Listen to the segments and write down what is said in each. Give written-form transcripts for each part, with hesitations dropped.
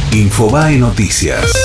Infobae Noticias.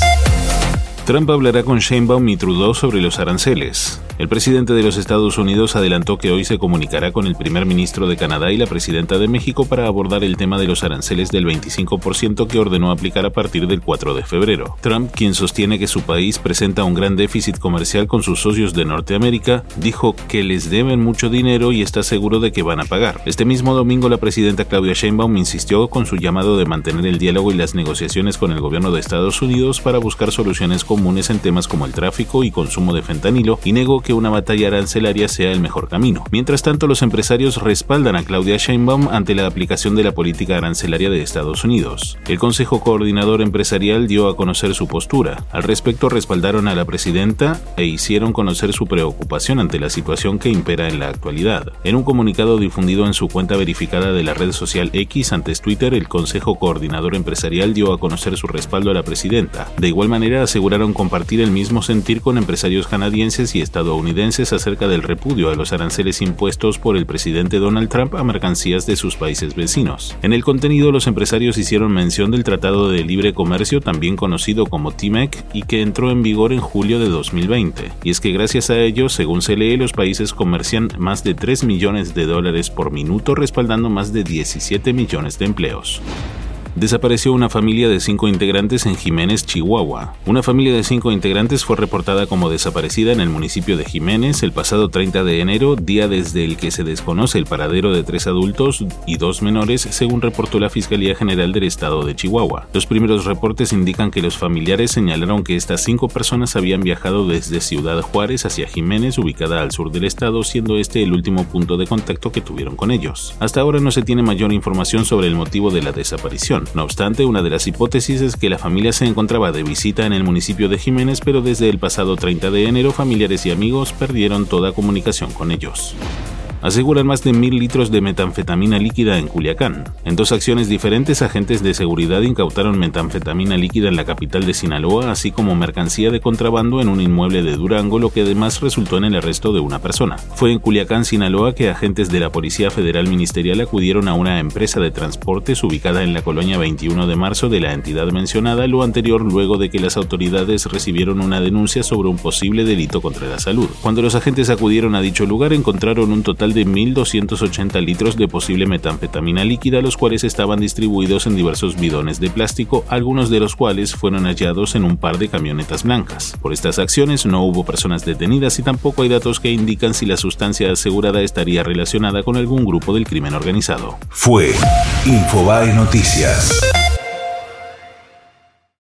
Trump hablará con Sheinbaum y Trudeau sobre los aranceles. El presidente de los Estados Unidos adelantó que hoy se comunicará con el primer ministro de Canadá y la presidenta de México para abordar el tema de los aranceles del 25% que ordenó aplicar a partir del 4 de febrero. Trump, quien sostiene que su país presenta un gran déficit comercial con sus socios de Norteamérica, dijo que les deben mucho dinero y está seguro de que van a pagar. Este mismo domingo, la presidenta Claudia Sheinbaum insistió con su llamado de mantener el diálogo y las negociaciones con el gobierno de Estados Unidos para buscar soluciones comunes en temas como el tráfico y consumo de fentanilo, y negó que una batalla arancelaria sea el mejor camino. Mientras tanto, los empresarios respaldan a Claudia Sheinbaum ante la aplicación de la política arancelaria de Estados Unidos. El Consejo Coordinador Empresarial dio a conocer su postura. Al respecto, respaldaron a la presidenta e hicieron conocer su preocupación ante la situación que impera en la actualidad. En un comunicado difundido en su cuenta verificada de la red social X, antes Twitter, el Consejo Coordinador Empresarial dio a conocer su respaldo a la presidenta. De igual manera, aseguraron compartir el mismo sentir con empresarios canadienses y estadounidenses acerca del repudio a los aranceles impuestos por el presidente Donald Trump a mercancías de sus países vecinos. En el contenido, los empresarios hicieron mención del Tratado de Libre Comercio, también conocido como TMEC, y que entró en vigor en julio de 2020. Y es que gracias a ello, según se lee, los países comercian más de $3 millones por minuto, respaldando más de 17 millones de empleos. Desapareció una familia de 5 integrantes en Jiménez, Chihuahua. Una familia de 5 integrantes fue reportada como desaparecida en el municipio de Jiménez el pasado 30 de enero, día desde el que se desconoce el paradero de 3 adultos y 2 menores, según reportó la Fiscalía General del Estado de Chihuahua. Los primeros reportes indican que los familiares señalaron que estas 5 personas habían viajado desde Ciudad Juárez hacia Jiménez, ubicada al sur del estado, siendo este el último punto de contacto que tuvieron con ellos. Hasta ahora no se tiene mayor información sobre el motivo de la desaparición. No obstante, una de las hipótesis es que la familia se encontraba de visita en el municipio de Jiménez, pero desde el pasado 30 de enero familiares y amigos perdieron toda comunicación con ellos. Aseguran más de 1,000 litros de metanfetamina líquida en Culiacán. En 2 acciones diferentes, agentes de seguridad incautaron metanfetamina líquida en la capital de Sinaloa, así como mercancía de contrabando en un inmueble de Durango, lo que además resultó en el arresto de una persona. Fue en Culiacán, Sinaloa, que agentes de la Policía Federal Ministerial acudieron a una empresa de transportes ubicada en la colonia 21 de marzo de la entidad mencionada, lo anterior luego de que las autoridades recibieron una denuncia sobre un posible delito contra la salud. Cuando los agentes acudieron a dicho lugar, encontraron un total de 1,280 litros de posible metanfetamina líquida, los cuales estaban distribuidos en diversos bidones de plástico, algunos de los cuales fueron hallados en un par de camionetas blancas. Por estas acciones no hubo personas detenidas y tampoco hay datos que indican si la sustancia asegurada estaría relacionada con algún grupo del crimen organizado. Fue Infobae Noticias.